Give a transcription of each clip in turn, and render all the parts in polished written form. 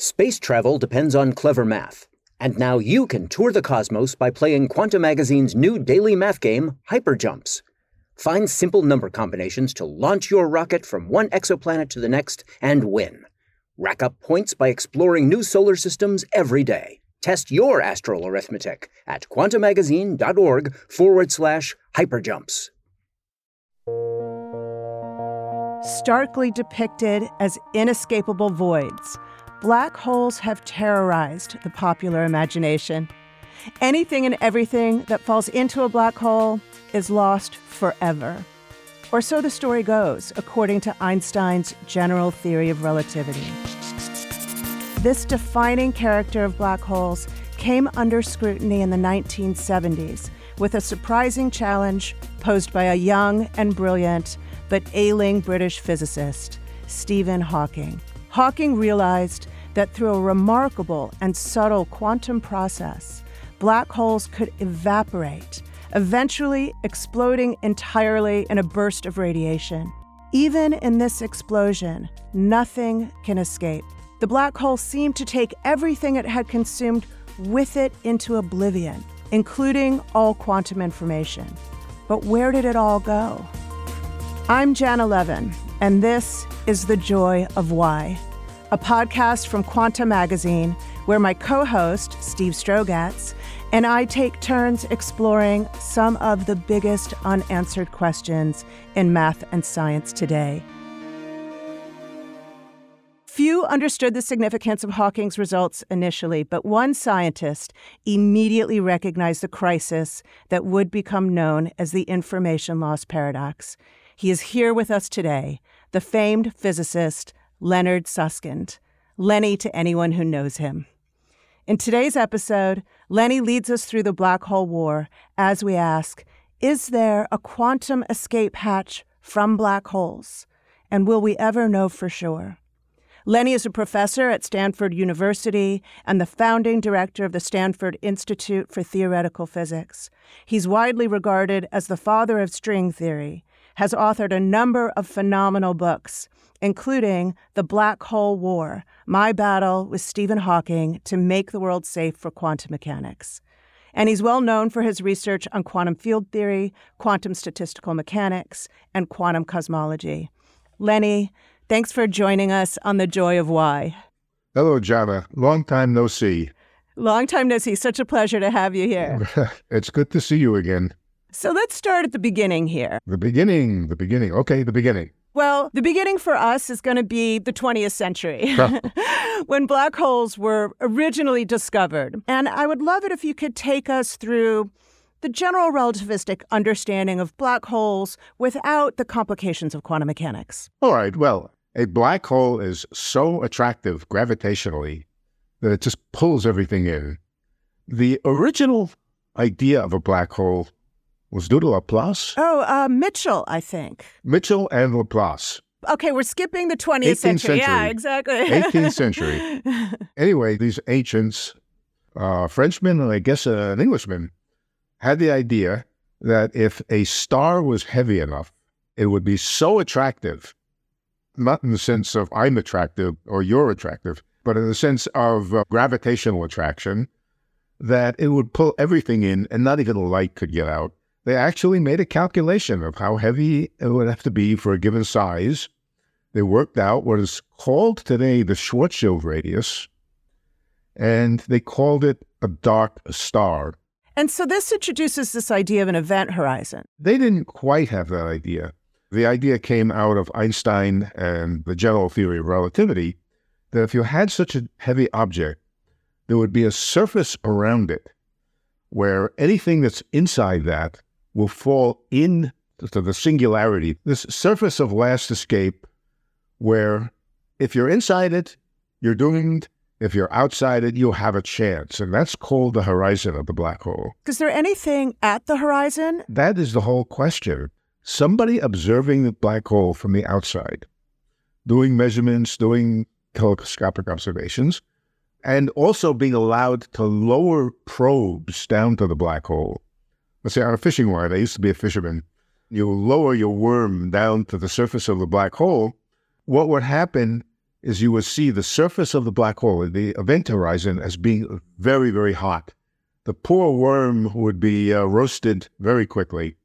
Space travel depends on clever math. And now you can tour the cosmos by playing Quanta Magazine's new daily math game, Hyperjumps. Find simple number combinations to launch your rocket from one exoplanet to the next and win. Rack up points by exploring new solar systems every day. Test your astral arithmetic at quantamagazine.org/hyperjumps. Starkly depicted as inescapable voids, black holes have terrorized the popular imagination. Anything and everything that falls into a black hole is lost forever. Or so the story goes, according to Einstein's general theory of relativity. This defining character of black holes came under scrutiny in the 1970s with a surprising challenge posed by a young and brilliant but ailing British physicist, Stephen Hawking. Hawking realized that through a remarkable and subtle quantum process, black holes could evaporate, eventually exploding entirely in a burst of radiation. Even in this explosion, nothing can escape. The black hole seemed to take everything it had consumed with it into oblivion, including all quantum information. But where did it all go? I'm Janna Levin, and this is The Joy of Why, a podcast from Quanta Magazine, where my co-host, Steve Strogatz, and I take turns exploring some of the biggest unanswered questions in math and science today. Few understood the significance of Hawking's results initially, but one scientist immediately recognized the crisis that would become known as the information loss paradox. He is here with us today, the famed physicist Leonard Susskind, Lenny to anyone who knows him. In today's episode, Lenny leads us through the black hole war as we ask, is there a quantum escape hatch from black holes? And will we ever know for sure? Lenny is a professor at Stanford University and the founding director of the Stanford Institute for Theoretical Physics. He's widely regarded as the father of string theory, has authored a number of phenomenal books, including The Black Hole War, My Battle with Stephen Hawking to Make the World Safe for Quantum Mechanics. And he's well known for his research on quantum field theory, quantum statistical mechanics, and quantum cosmology. Lenny, thanks for joining us on The Joy of Why. Hello, Janna. Long time no see. Long time no see. Such a pleasure to have you here. It's good to see you again. So let's start at the beginning here. The beginning. Okay, the beginning. Well, the beginning for us is going to be the 20th century, when black holes were originally discovered. And I would love it if you could take us through the general relativistic understanding of black holes without the complications of quantum mechanics. All right, well, a black hole is so attractive gravitationally that it just pulls everything in. The original idea of a black hole was due to Laplace? Mitchell, I think. Mitchell and Laplace. Okay, we're skipping the 20th century. Yeah, exactly. 18th century. Anyway, these ancients, Frenchmen and I guess an Englishman, had the idea that if a star was heavy enough, it would be so attractive, not in the sense of I'm attractive or you're attractive, but in the sense of gravitational attraction, that it would pull everything in and not even light could get out. They actually made a calculation of how heavy it would have to be for a given size. They worked out what is called today the Schwarzschild radius, and they called it a dark star. And so this introduces this idea of an event horizon. They didn't quite have that idea. The idea came out of Einstein and the general theory of relativity, that if you had such a heavy object, there would be a surface around it where anything that's inside that will fall into the singularity, this surface of last escape, where if you're inside it, you're doomed. If you're outside it, you'll have a chance. And that's called the horizon of the black hole. Is there anything at the horizon? That is the whole question. Somebody observing the black hole from the outside, doing measurements, doing telescopic observations, and also being allowed to lower probes down to the black hole. Let's say on a fishing line, I used to be a fisherman. You lower your worm down to the surface of the black hole. What would happen is you would see the surface of the black hole, the event horizon, as being very, very hot. The poor worm would be roasted very quickly.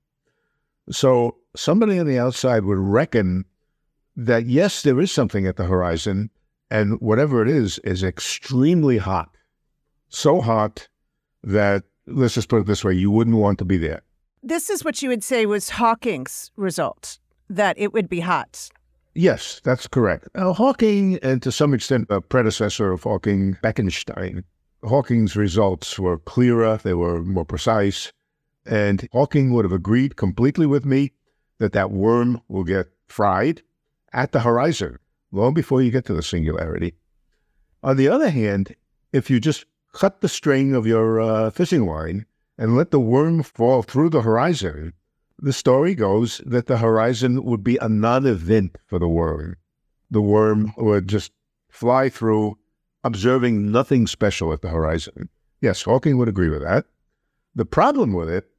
So somebody on the outside would reckon that, yes, there is something at the horizon, and whatever it is extremely hot. So hot that, let's just put it this way, you wouldn't want to be there. This is what you would say was Hawking's result, that it would be hot. Yes, that's correct. Hawking, and to some extent a predecessor of Hawking, Bekenstein, Hawking's results were clearer, they were more precise, and Hawking would have agreed completely with me that that worm will get fried at the horizon, long before you get to the singularity. On the other hand, if you just cut the string of your fishing line and let the worm fall through the horizon, the story goes that the horizon would be a non-event for the worm. The worm would just fly through, observing nothing special at the horizon. Yes, Hawking would agree with that. The problem with it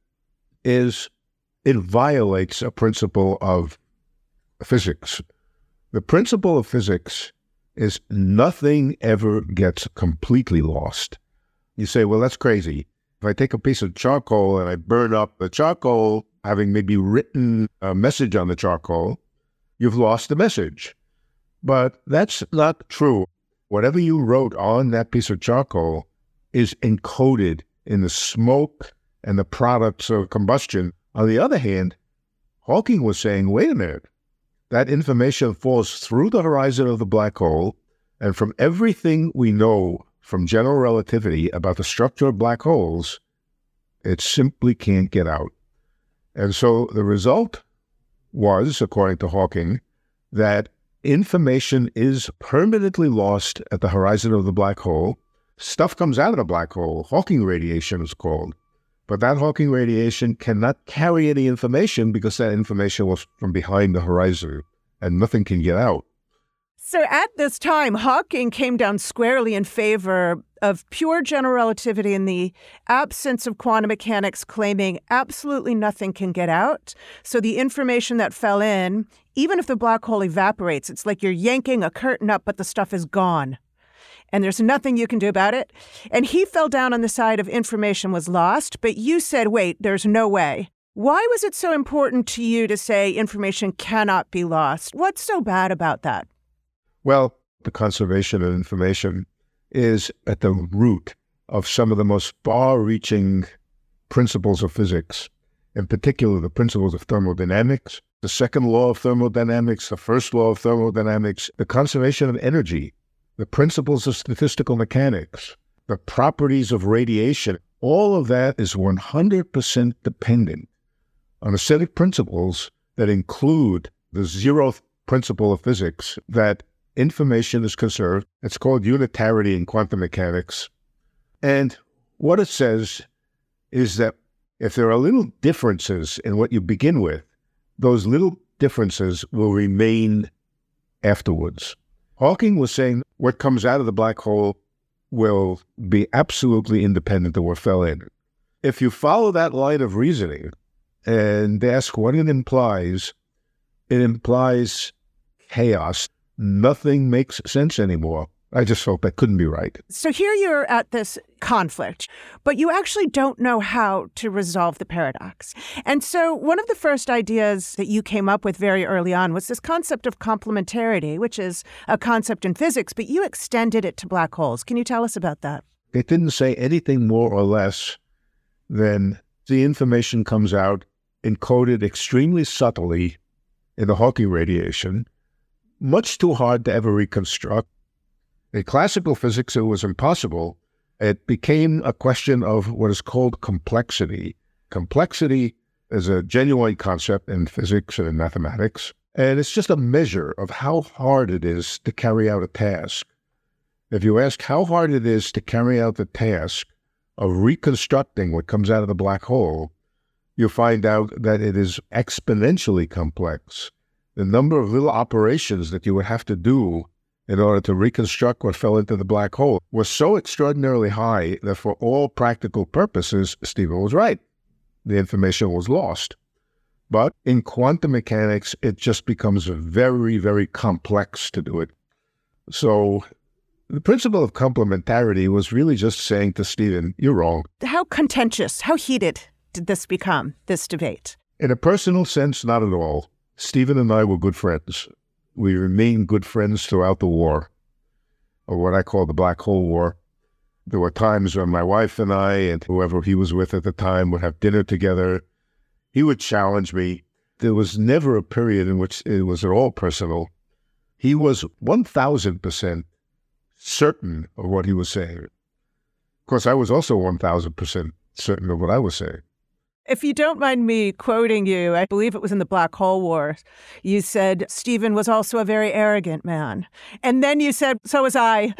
is it violates a principle of physics. The principle of physics is nothing ever gets completely lost. You say, well, that's crazy. If I take a piece of charcoal and I burn up the charcoal, having maybe written a message on the charcoal, you've lost the message. But that's not true. Whatever you wrote on that piece of charcoal is encoded in the smoke and the products of combustion. On the other hand, Hawking was saying, wait a minute, that information falls through the horizon of the black hole, and from everything we know from general relativity about the structure of black holes, it simply can't get out. And so the result was, according to Hawking, that information is permanently lost at the horizon of the black hole. Stuff comes out of the black hole. Hawking radiation is called. But that Hawking radiation cannot carry any information because that information was from behind the horizon and nothing can get out. So at this time, Hawking came down squarely in favor of pure general relativity in the absence of quantum mechanics, claiming absolutely nothing can get out. So the information that fell in, even if the black hole evaporates, it's like you're yanking a curtain up, but the stuff is gone. And there's nothing you can do about it. And he fell down on the side of information was lost, but you said, wait, there's no way. Why was it so important to you to say information cannot be lost? What's so bad about that? Well, the conservation of information is at the root of some of the most far-reaching principles of physics, in particular the principles of thermodynamics, the second law of thermodynamics, the first law of thermodynamics, the conservation of energy, the principles of statistical mechanics, the properties of radiation. All of that is 100% dependent on a set of principles that include the zeroth principle of physics, that information is conserved. It's called unitarity in quantum mechanics. And what it says is that if there are little differences in what you begin with, those little differences will remain afterwards. Hawking was saying what comes out of the black hole will be absolutely independent of what fell in. If you follow that line of reasoning and ask what it implies chaos. Nothing makes sense anymore. I just felt that couldn't be right. So here you're at this conflict, but you actually don't know how to resolve the paradox. And so one of the first ideas that you came up with very early on was this concept of complementarity, which is a concept in physics, but you extended it to black holes. Can you tell us about that? It didn't say anything more or less than the information comes out encoded extremely subtly in the Hawking radiation, much too hard to ever reconstruct. In classical physics, it was impossible. It became a question of what is called complexity. Complexity is a genuine concept in physics and in mathematics, and it's just a measure of how hard it is to carry out a task. If you ask how hard it is to carry out the task of reconstructing what comes out of the black hole, you find out that it is exponentially complex. The number of little operations that you would have to do in order to reconstruct what fell into the black hole was so extraordinarily high that for all practical purposes, Stephen was right. The information was lost. But in quantum mechanics, it just becomes very, very complex to do it. So the principle of complementarity was really just saying to Stephen, you're wrong. How contentious, how heated did this become, this debate? In a personal sense, not at all. Stephen and I were good friends. We remained good friends throughout the war, or what I call the Black Hole War. There were times when my wife and I and whoever he was with at the time would have dinner together. He would challenge me. There was never a period in which it was at all personal. He was 1,000% certain of what he was saying. Of course, I was also 1,000% certain of what I was saying. If you don't mind me quoting you, I believe it was in the Black Hole War, you said Stephen was also a very arrogant man. And then you said, so was I.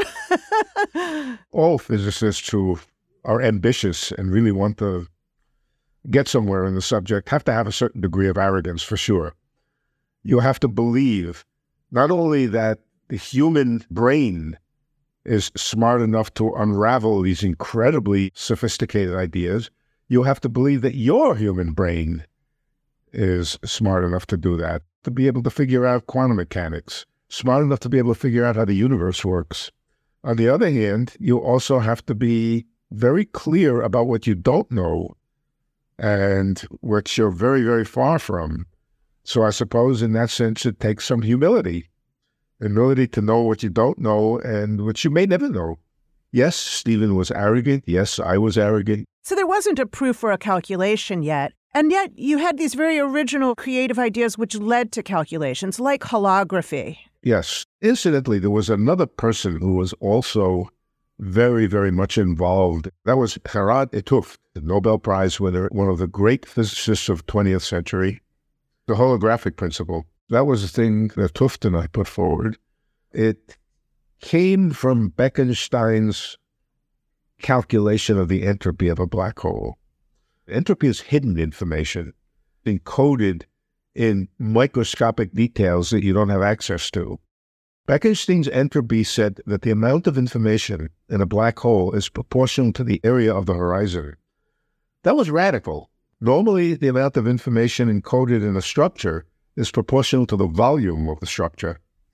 All physicists who are ambitious and really want to get somewhere in the subject have to have a certain degree of arrogance, for sure. You have to believe not only that the human brain is smart enough to unravel these incredibly sophisticated ideas, you have to believe that your human brain is smart enough to do that, to be able to figure out quantum mechanics, smart enough to be able to figure out how the universe works. On the other hand, you also have to be very clear about what you don't know and which you're very, very far from. So I suppose in that sense, it takes some humility to know what you don't know and which you may never know. Yes, Stephen was arrogant. Yes, I was arrogant. So there wasn't a proof or a calculation yet. And yet you had these very original creative ideas which led to calculations, like holography. Yes. Incidentally, there was another person who was also very, very much involved. That was Gerard 't Hooft, the Nobel Prize winner, one of the great physicists of 20th century. The holographic principle. That was the thing that 't Hooft and I put forward. It came from Bekenstein's calculation of the entropy of a black hole. Entropy is hidden information, encoded in microscopic details that you don't have access to. Bekenstein's entropy said that the amount of information in a black hole is proportional to the area of the horizon. That was radical. Normally, the amount of information encoded in a structure is proportional to the volume of the structure.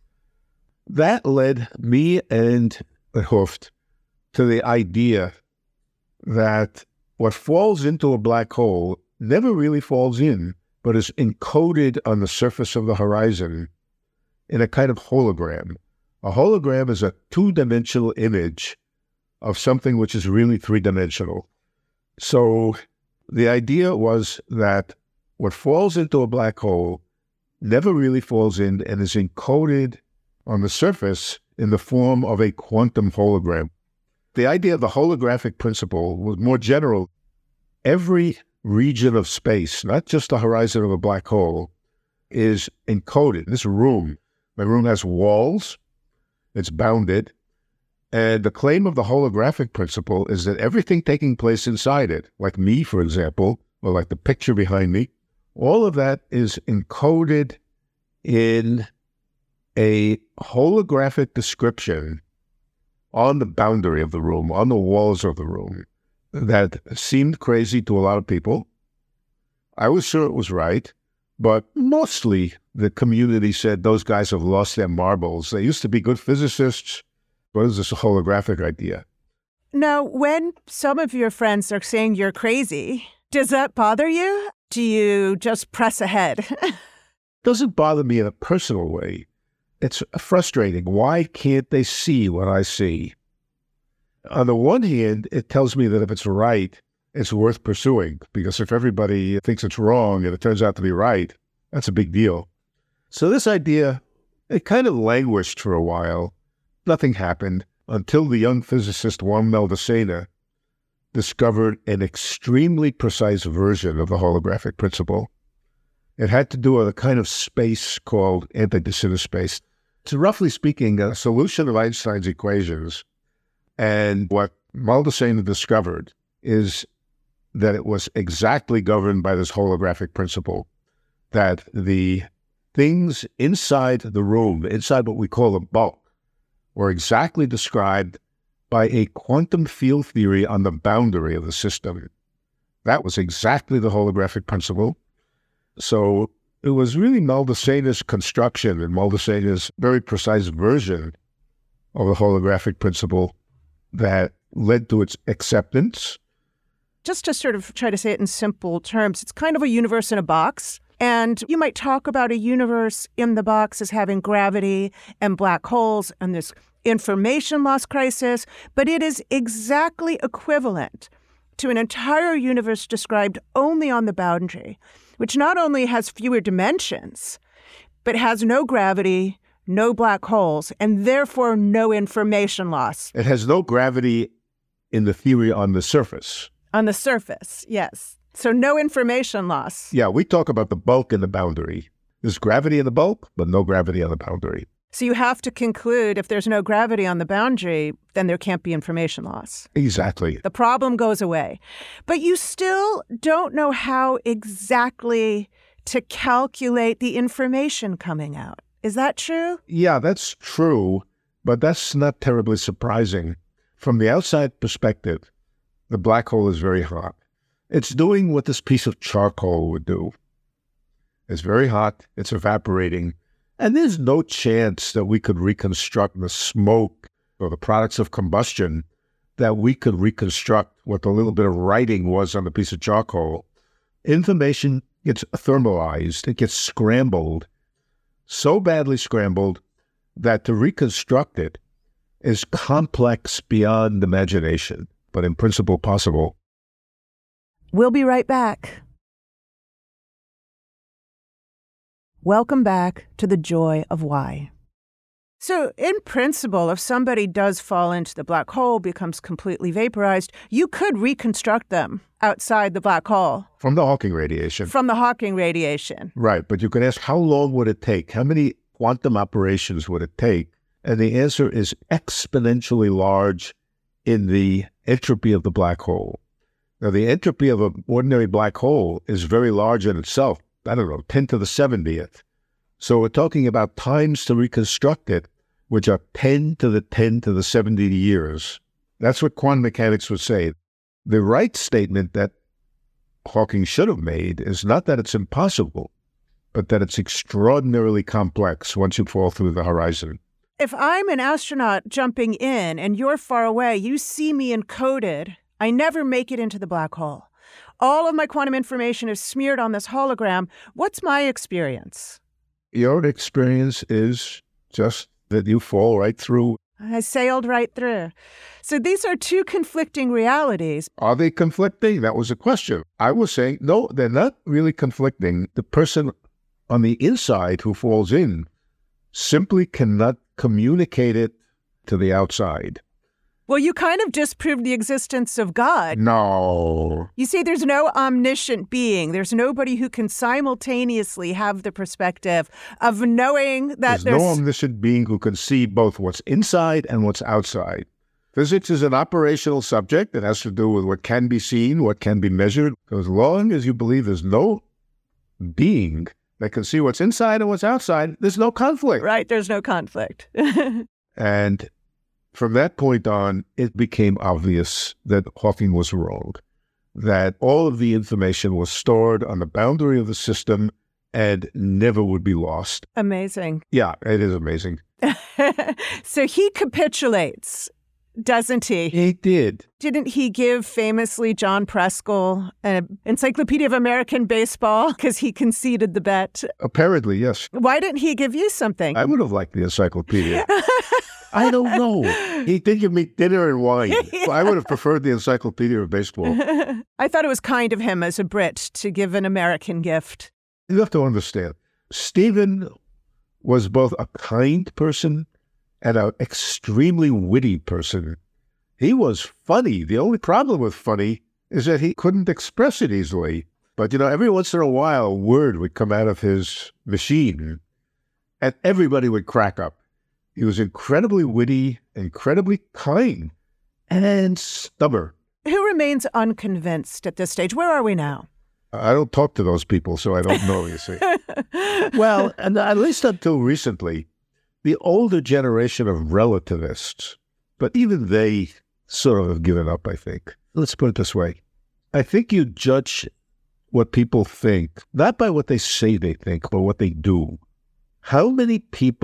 That led me and 't Hooft to the idea that what falls into a black hole never really falls in, but is encoded on the surface of the horizon in a kind of hologram. A hologram is a two-dimensional image of something which is really three-dimensional. So the idea was that what falls into a black hole never really falls in and is encoded on the surface in the form of a quantum hologram. The idea of the holographic principle was more general. Every region of space, not just the horizon of a black hole, is encoded. This room, my room has walls, it's bounded, and the claim of the holographic principle is that everything taking place inside it, like me, for example, or like the picture behind me, all of that is encoded in a holographic description on the boundary of the room, on the walls of the room, that seemed crazy to a lot of people. I was sure it was right, but mostly the community said those guys have lost their marbles. They used to be good physicists. What is this holographic idea? Now, when some of your friends are saying you're crazy, does that bother you? Do you just press ahead? Doesn't bother me in a personal way. It's frustrating. Why can't they see what I see? On the one hand, it tells me that if it's right, it's worth pursuing, because if everybody thinks it's wrong and it turns out to be right, that's a big deal. So this idea, it kind of languished for a while. Nothing happened until the young physicist Juan Maldacena discovered an extremely precise version of the holographic principle. It had to do with a kind of space called anti-de Sitter space. It's roughly speaking a solution of Einstein's equations. And what Maldacena discovered is that it was exactly governed by this holographic principle, that the things inside the room, inside what we call a bulk, were exactly described by a quantum field theory on the boundary of the system. That was exactly the holographic principle. So it was really Maldacena's construction and Maldacena's very precise version of the holographic principle that led to its acceptance. Just to sort of try to say it in simple terms, it's kind of a universe in a box. And you might talk about a universe in the box as having gravity and black holes and this information loss crisis, but it is exactly equivalent to an entire universe described only on the boundary, which not only has fewer dimensions, but has no gravity, no black holes, and therefore no information loss. It has no gravity in the theory on the surface. On the surface, yes. So no information loss. Yeah, we talk about the bulk and the boundary. There's gravity in the bulk, but no gravity on the boundary. So you have to conclude if there's no gravity on the boundary, then there can't be information loss. Exactly. The problem goes away. But you still don't know how exactly to calculate the information coming out. Is that true? Yeah, that's true, but that's not terribly surprising. From the outside perspective, the black hole is very hot. It's doing what this piece of charcoal would do. It's very hot, it's evaporating, and there's no chance that we could reconstruct the smoke or the products of combustion, that we could reconstruct what the little bit of writing was on the piece of charcoal. Information gets thermalized, it gets scrambled, so badly scrambled that to reconstruct it is complex beyond imagination, but in principle possible. We'll be right back. Welcome back to The Joy of Why. So, in principle, if somebody does fall into the black hole, becomes completely vaporized, you could reconstruct them outside the black hole. From the Hawking radiation. From the Hawking radiation. Right, but you can ask, how long would it take? How many quantum operations would it take? And the answer is exponentially large in the entropy of the black hole. Now, the entropy of an ordinary black hole is very large in itself. 10 to the 70th. So we're talking about times to reconstruct it, which are 10 to the 70 years. That's what quantum mechanics would say. The right statement that Hawking should have made is not that it's impossible, but that it's extraordinarily complex once you fall through the horizon. If I'm an astronaut jumping in and you're far away, you see me encoded, I never make it into the black hole. All of my quantum information is smeared on this hologram. What's my experience? Your experience is just that you fall right through. I sailed right through. So these are two conflicting realities. Are they conflicting? That was a question. I was saying, no, they're not really conflicting. The person on the inside who falls in simply cannot communicate it to the outside. Well, you kind of disproved the existence of God. No. You see, there's no omniscient being. There's nobody who can simultaneously have the perspective of knowing that there's no omniscient being who can see both what's inside and what's outside. Physics is an operational subject. It has to do with what can be seen, what can be measured. So as long as you believe there's no being that can see what's inside and what's outside, there's no conflict. Right, there's no conflict. And from that point on, it became obvious that Hawking was wrong, that all of the information was stored on the boundary of the system and never would be lost. Amazing. Yeah, it is amazing. So he capitulates, doesn't he? He did. Didn't he give famously John Preskill an Encyclopedia of American Baseball because he conceded the bet? Apparently, yes. Why didn't he give you something? I would have liked the encyclopedia. I don't know. He did give me dinner and wine. Yeah. I would have preferred the Encyclopedia of Baseball. I thought it was kind of him as a Brit to give an American gift. You have to understand, Stephen was both a kind person and an extremely witty person. He was funny. The only problem with funny is that he couldn't express it easily. But, every once in a while, a word would come out of his machine, and everybody would crack up. He was incredibly witty, incredibly kind, and stubborn. Who remains unconvinced at this stage? Where are we now? I don't talk to those people, so I don't know, you see. Well, and at least until recently, the older generation of relativists, but even they sort of have given up, I think. Let's put it this way. I think you judge what people think, not by what they say they think, but what they do. How many people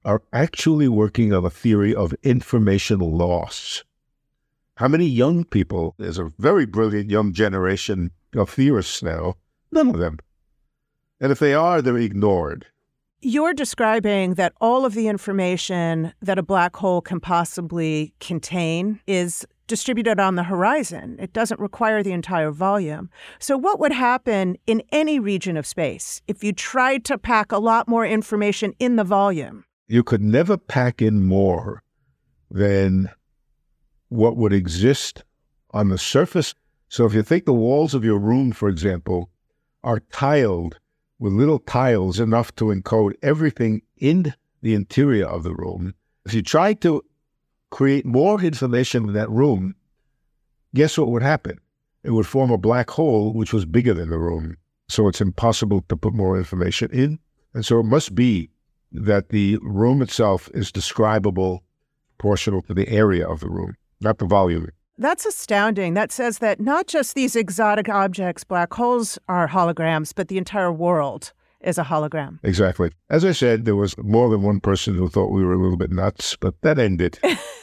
are actually working on a theory of information loss. How many young people? There's a very brilliant young generation of theorists now. None of them. And if they are, they're ignored. You're describing that all of the information that a black hole can possibly contain is distributed on the horizon. It doesn't require the entire volume. So what would happen in any region of space if you tried to pack a lot more information in the volume? You could never pack in more than what would exist on the surface. So if you think the walls of your room, for example, are tiled with little tiles enough to encode everything in the interior of the room, if you try to create more information in that room, guess what would happen? It would form a black hole which was bigger than the room. So it's impossible to put more information in. And so it must be that the room itself is describable proportional to the area of the room, not the volume. That's astounding. That says that not just these exotic objects, black holes, are holograms, but the entire world is a hologram. Exactly. As I said, there was more than one person who thought we were a little bit nuts, but that ended.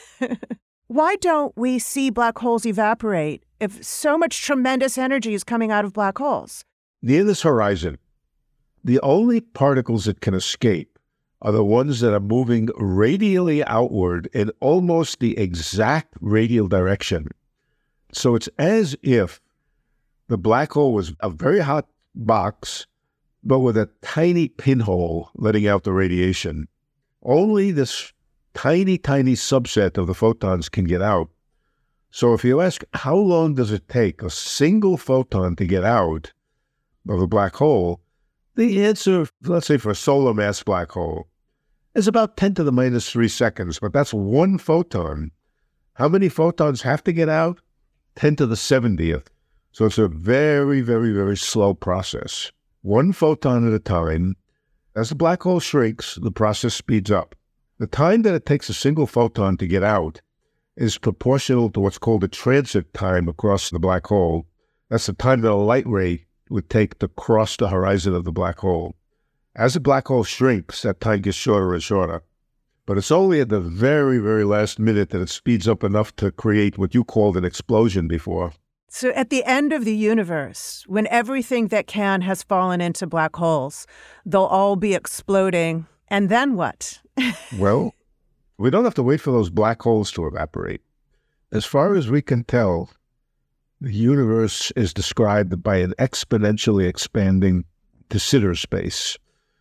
Why don't we see black holes evaporate if so much tremendous energy is coming out of black holes? Near this horizon, the only particles that can escape are the ones that are moving radially outward in almost the exact radial direction. So it's as if the black hole was a very hot box, but with a tiny pinhole letting out the radiation. Only this tiny, tiny subset of the photons can get out. So if you ask, how long does it take a single photon to get out of a black hole, the answer, let's say for a solar mass black hole, is about 10 to the minus 3 seconds, but that's one photon. How many photons have to get out? 10 to the 70th. So it's a very, very, very slow process. One photon at a time. As the black hole shrinks, the process speeds up. The time that it takes a single photon to get out is proportional to what's called the transit time across the black hole. That's the time that a light ray would take to cross the horizon of the black hole. As the black hole shrinks, that time gets shorter and shorter. But it's only at the very, very last minute that it speeds up enough to create what you called an explosion before. So at the end of the universe, when everything that can has fallen into black holes, they'll all be exploding. And then what? Well, we don't have to wait for those black holes to evaporate. As far as we can tell, the universe is described by an exponentially expanding de Sitter space.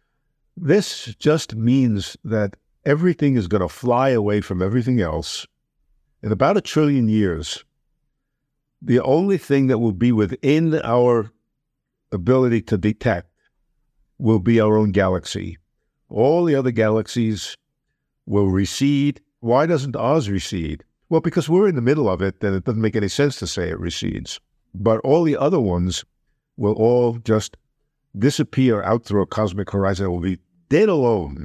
This just means that everything is going to fly away from everything else. In about 1 trillion years, the only thing that will be within our ability to detect will be our own galaxy. All the other galaxies will recede. Why doesn't ours recede? Well, because we're in the middle of it, then it doesn't make any sense to say it recedes. But all the other ones will all just disappear out through a cosmic horizon. It will be dead alone.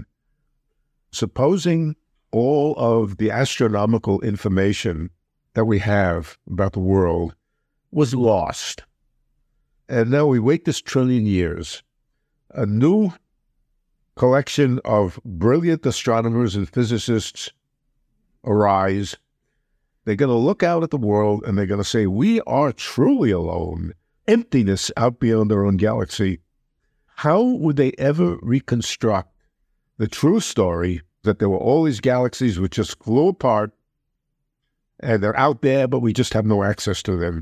Supposing all of the astronomical information that we have about the world was lost, and now we wait this 1 trillion years, a new collection of brilliant astronomers and physicists arise. They're going to look out at the world and they're going to say, we are truly alone, emptiness out beyond our own galaxy. How would they ever reconstruct the true story that there were all these galaxies which just flew apart and they're out there, but we just have no access to them?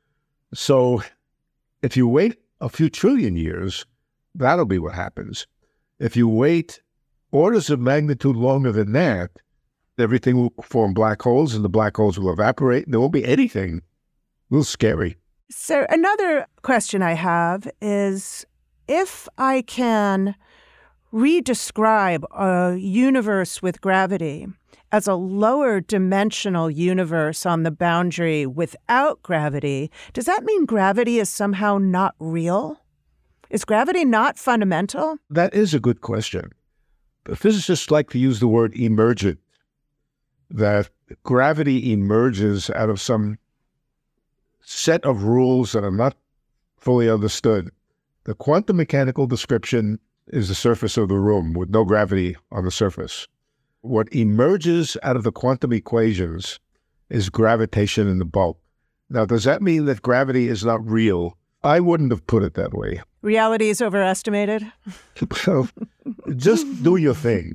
So if you wait a few trillion years, that'll be what happens. If you wait orders of magnitude longer than that, everything will form black holes and the black holes will evaporate and there won't be anything. A little scary. So another question I have is, if I can redescribe a universe with gravity as a lower dimensional universe on the boundary without gravity, does that mean gravity is somehow not real? Is gravity not fundamental? That is a good question. But physicists like to use the word emergent, that gravity emerges out of some set of rules that are not fully understood. The quantum mechanical description is the surface of the room with no gravity on the surface. what emerges out of the quantum equations is gravitation in the bulk. Now, does that mean that gravity is not real? I wouldn't have put it that way. Reality is overestimated? So just do your thing.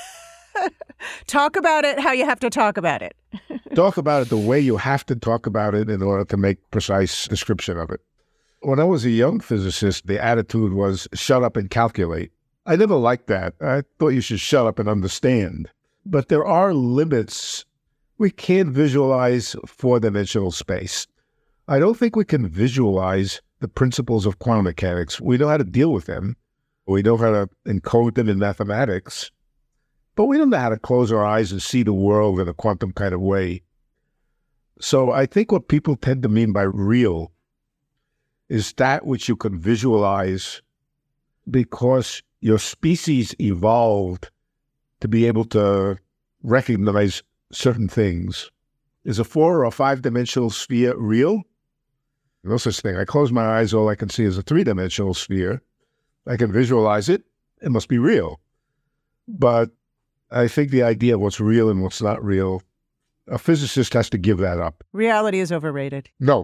Talk about it how you have to talk about it. Talk about it the way you have to talk about it in order to make precise description of it. When I was a young physicist, the attitude was shut up and calculate. I never liked that. I thought you should shut up and understand. But there are limits. We can't visualize four-dimensional space. I don't think we can visualize the principles of quantum mechanics. We know how to deal with them. We know how to encode them in mathematics. But we don't know how to close our eyes and see the world in a quantum kind of way. So I think what people tend to mean by real is that which you can visualize because your species evolved to be able to recognize certain things. Is a 4 or 5-dimensional sphere real? No such thing. I close my eyes, all I can see is a 3-dimensional sphere. I can visualize it. It must be real. But I think the idea of what's real and what's not real, a physicist has to give that up. Reality is overrated. No.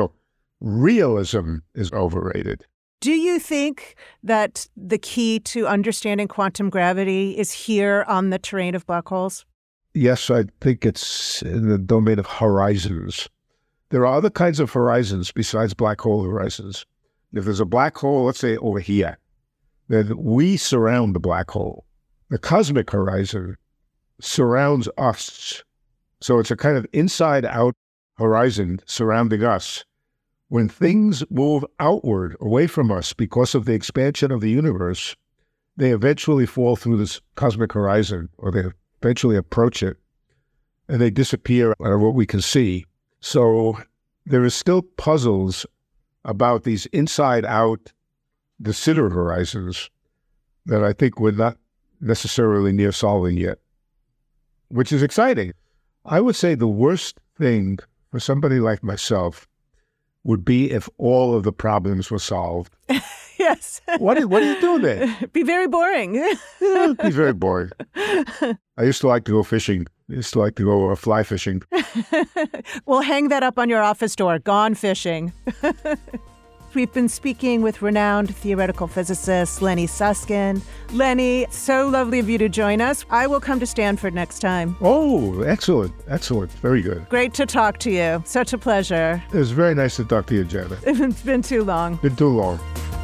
Realism is overrated. Do you think that the key to understanding quantum gravity is here on the terrain of black holes? Yes, I think it's in the domain of horizons. There are other kinds of horizons besides black hole horizons. If there's a black hole, let's say over here, then we surround the black hole. The cosmic horizon surrounds us. So it's a kind of inside-out horizon surrounding us. When things move outward, away from us, because of the expansion of the universe, they eventually fall through this cosmic horizon, or they eventually approach it, and they disappear out of what we can see. So there is still puzzles about these inside-out, de Sitter horizons that I think we're not necessarily near solving yet, which is exciting. I would say the worst thing for somebody like myself would be if all of the problems were solved. Yes. What do you do then? Be very boring. Be very boring. I used to like to go fishing. I used to like to go fly fishing. We'll hang that up on your office door. Gone fishing. We've been speaking with renowned theoretical physicist Lenny Susskind. Lenny, so lovely of you to join us. I will come to Stanford next time. Oh, excellent. Excellent. Very good. Great to talk to you. Such a pleasure. It was very nice to talk to you, Janet. It's been too long. Been too long.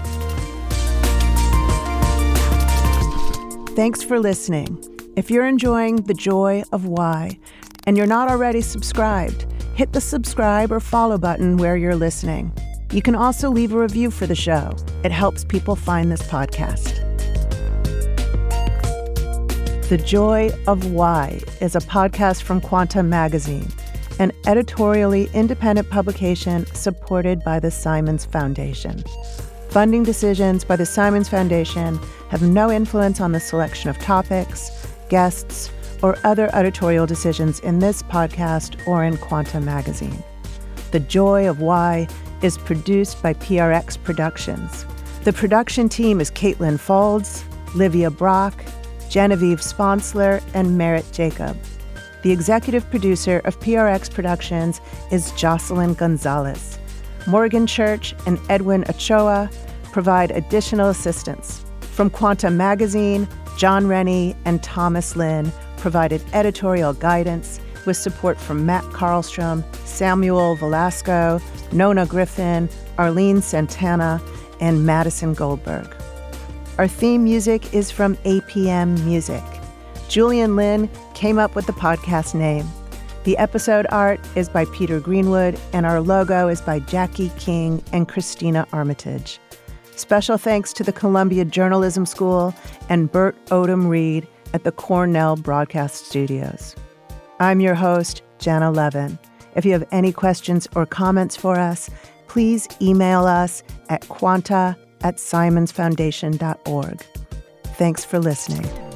Thanks for listening. If you're enjoying The Joy of Why and you're not already subscribed, hit the subscribe or follow button where you're listening. You can also leave a review for the show. It helps people find this podcast. The Joy of Why is a podcast from Quanta Magazine, an editorially independent publication supported by the Simons Foundation. Funding decisions by the Simons Foundation have no influence on the selection of topics, guests, or other editorial decisions in this podcast or in Quanta Magazine. The Joy of Why is produced by PRX Productions. The production team is Caitlin Folds, Livia Brock, Genevieve Sponsler, and Merritt Jacob. The executive producer of PRX Productions is Jocelyn Gonzalez. Morgan Church and Edwin Ochoa provide additional assistance. From Quanta Magazine, John Rennie and Thomas Lin provided editorial guidance with support from Matt Karlstrom, Samuel Velasco, Nona Griffin, Arlene Santana, and Madison Goldberg. Our theme music is from APM Music. Julian Lin came up with the podcast name. The episode art is by Peter Greenwood, and our logo is by Jackie King and Christina Armitage. Special thanks to the Columbia Journalism School and Bert Odom Reed at the Cornell Broadcast Studios. I'm your host, Jana Levin. If you have any questions or comments for us, please email us at quanta@simonsfoundation.org. Thanks for listening.